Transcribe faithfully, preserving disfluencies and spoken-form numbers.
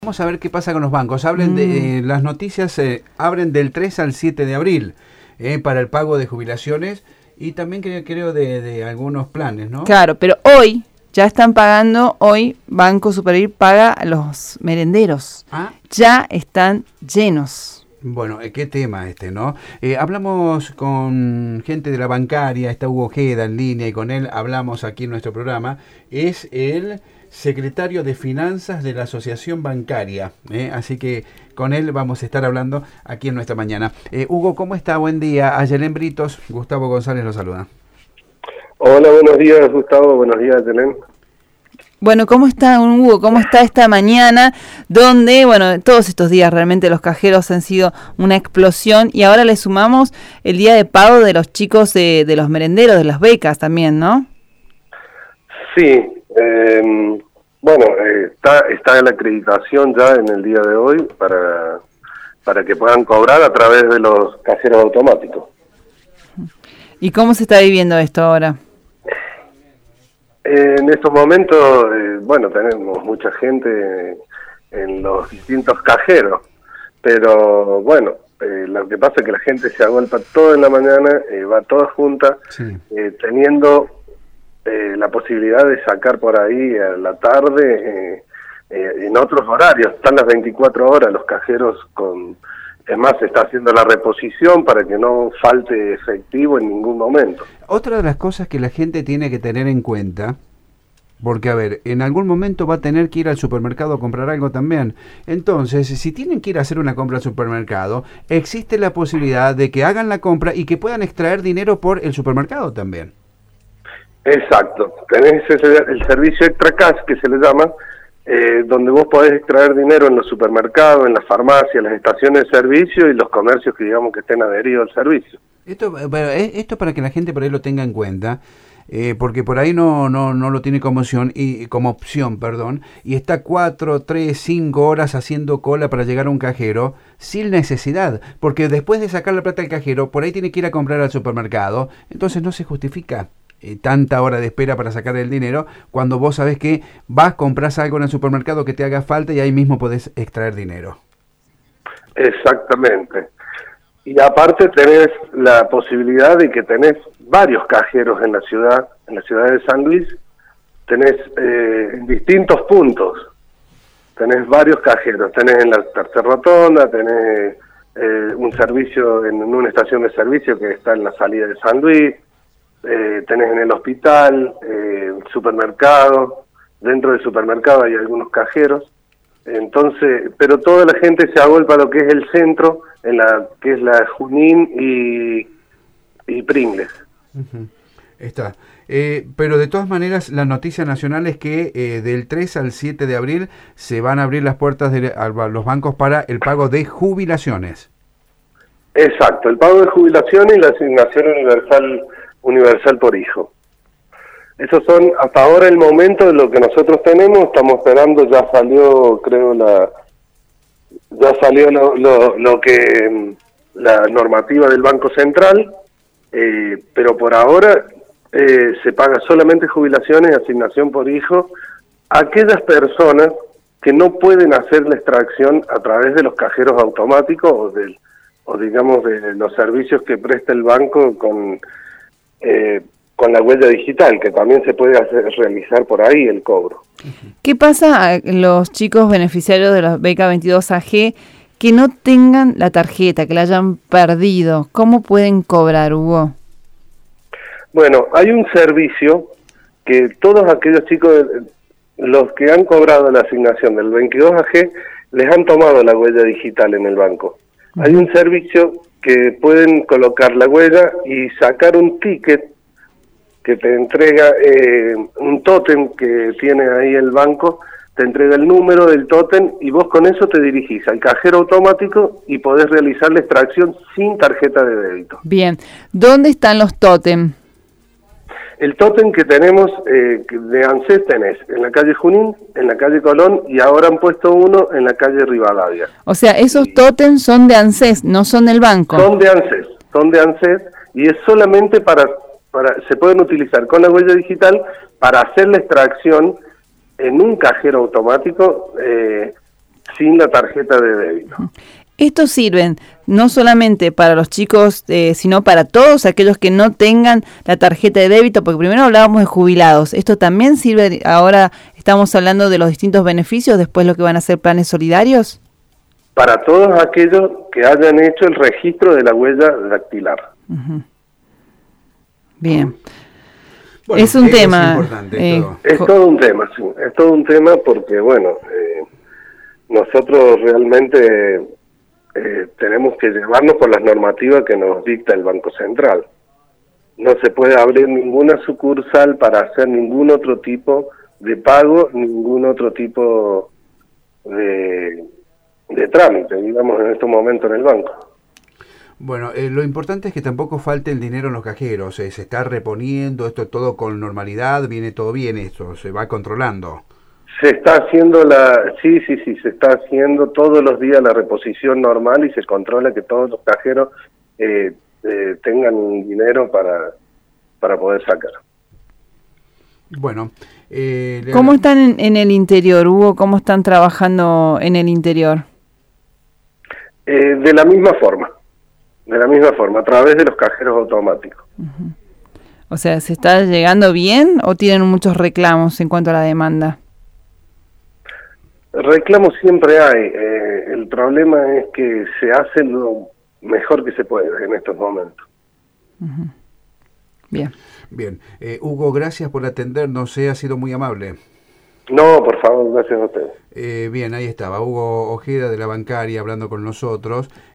Vamos a ver qué pasa con los bancos. Hablen de, eh, las noticias eh, abren del tres al siete de abril eh, para el pago de jubilaciones y también creo, creo de, de algunos planes, ¿no? Claro, pero hoy ya están pagando, hoy Banco Supervir paga a los merenderos. ¿Ah? Ya están llenos. Bueno, eh, qué tema este, ¿no? Eh, hablamos con gente de la bancaria, está Hugo Ojeda en línea y con él hablamos aquí en nuestro programa. Es el secretario de Finanzas de la Asociación Bancaria, ¿eh? Así que con él vamos a estar hablando aquí en nuestra mañana. Eh, Hugo, ¿cómo está? Buen día. Ayelén Britos, Gustavo González lo saluda. Hola, buenos días, Gustavo. Buenos días, Ayelén. Bueno, ¿cómo está, Hugo? ¿Cómo está esta mañana? Donde, bueno, todos estos días realmente los cajeros han sido una explosión y ahora le sumamos el día de pago de los chicos de, de los merenderos, de las becas también, ¿no? Sí, eh, bueno, eh, está, está la acreditación ya en el día de hoy para, para que puedan cobrar a través de los cajeros automáticos. ¿Y cómo se está viviendo esto ahora? Eh, en estos momentos, eh, bueno, tenemos mucha gente en los distintos cajeros, pero bueno, eh, lo que pasa es que la gente se agolpa toda en la mañana, eh, va toda junta, sí. eh, teniendo eh, la posibilidad de sacar por ahí a la tarde, eh, eh, en otros horarios, están las veinticuatro horas los cajeros con... Es más, se está haciendo la reposición para que no falte efectivo en ningún momento. Otra de las cosas que la gente tiene que tener en cuenta, porque a ver, en algún momento va a tener que ir al supermercado a comprar algo también. Entonces, si tienen que ir a hacer una compra al supermercado, existe la posibilidad de que hagan la compra y que puedan extraer dinero por el supermercado también. Exacto. Tenés ese, el servicio Extra Cash, que se le llama, Eh, donde vos podés extraer dinero en los supermercados, en las farmacias, las estaciones de servicio y los comercios que digamos que estén adheridos al servicio. Esto, esto para que la gente por ahí lo tenga en cuenta, eh, porque por ahí no, no, no lo tiene como opción, y, como opción, perdón, y está cuatro, tres, cinco horas haciendo cola para llegar a un cajero sin necesidad, porque después de sacar la plata del cajero, por ahí tiene que ir a comprar al supermercado, entonces no se justifica Eh, tanta hora de espera para sacar el dinero, cuando vos sabés que vas, compras algo en el supermercado que te haga falta y ahí mismo podés extraer dinero. Exactamente. Y aparte tenés la posibilidad de que tenés varios cajeros en la ciudad, en la ciudad de San Luis, tenés eh, en distintos puntos, tenés varios cajeros, tenés en la tercera rotonda, tenés eh, un servicio en, en una estación de servicio que está en la salida de San Luis, Eh, tenés en el hospital, eh, supermercado, dentro del supermercado hay algunos cajeros, entonces, pero toda la gente se agolpa a lo que es el centro, en la que es la Junín y, y Pringles. Uh-huh. Está. Eh, pero de todas maneras, la noticia nacional es que eh, del tres al siete de abril se van a abrir las puertas de a los bancos para el pago de jubilaciones. Exacto, el pago de jubilaciones y la asignación universal universal por hijo. Esos son hasta ahora el momento de lo que nosotros tenemos. Estamos esperando, ya salió, creo, la ya salió lo, lo, lo que la normativa del Banco Central, eh, pero por ahora eh, se paga solamente jubilaciones y asignación por hijo a aquellas personas que no pueden hacer la extracción a través de los cajeros automáticos o del o digamos de los servicios que presta el banco con Eh, con la huella digital, que también se puede hacer, realizar por ahí el cobro. ¿Qué pasa a los chicos beneficiarios de la beca veintidós A G que no tengan la tarjeta, que la hayan perdido? ¿Cómo pueden cobrar, Hugo? Bueno, hay un servicio que todos aquellos chicos, los que han cobrado la asignación del veintidós A G, les han tomado la huella digital en el banco. Uh-huh. Hay un servicio que pueden colocar la huella y sacar un ticket que te entrega eh, un tótem que tiene ahí el banco, te entrega el número del tótem y vos con eso te dirigís al cajero automático y podés realizar la extracción sin tarjeta de débito. Bien, ¿dónde están los tótem? El tótem que tenemos eh, de ANSES tenés en la calle Junín, en la calle Colón y ahora han puesto uno en la calle Rivadavia. O sea, esos y... tótems son de ANSES, no son del banco. Son de ANSES, son de ANSES y es solamente para, para, se pueden utilizar con la huella digital para hacer la extracción en un cajero automático eh, sin la tarjeta de débito. Estos sirven no solamente para los chicos, eh, sino para todos aquellos que no tengan la tarjeta de débito, porque primero hablábamos de jubilados. Esto también sirve, ahora estamos hablando de los distintos beneficios, después lo que van a ser planes solidarios. Para todos aquellos que hayan hecho el registro de la huella dactilar. Uh-huh. Bien. Bueno, es un tema. Es, eh, todo. es todo un tema, sí. Es todo un tema porque, bueno, eh, nosotros realmente eh, tenemos que llevarnos por las normativas que nos dicta el Banco Central. No se puede abrir ninguna sucursal para hacer ningún otro tipo de pago, ningún otro tipo de, de trámite, digamos, en estos momentos en el banco. Bueno, eh, lo importante es que tampoco falte el dinero en los cajeros, eh, se está reponiendo, esto todo con normalidad, viene todo bien, esto se va controlando. Se está haciendo la, sí, sí, sí, se está haciendo todos los días la reposición normal y se controla que todos los cajeros eh, eh, tengan dinero para, para poder sacar. Bueno, eh, ¿cómo están en, en el interior, Hugo? ¿Cómo están trabajando en el interior? Eh, de la misma forma. De la misma forma, a través de los cajeros automáticos. Uh-huh. O sea, ¿se está llegando bien o tienen muchos reclamos en cuanto a la demanda? Reclamos siempre hay. Eh, el problema es que se hace lo mejor que se puede en estos momentos. Uh-huh. Bien. Bien. Eh, Hugo, gracias por atendernos, eh, ha sido muy amable. No, por favor, gracias a ustedes. Eh, bien, ahí estaba Hugo Ojeda de la Bancaria hablando con nosotros.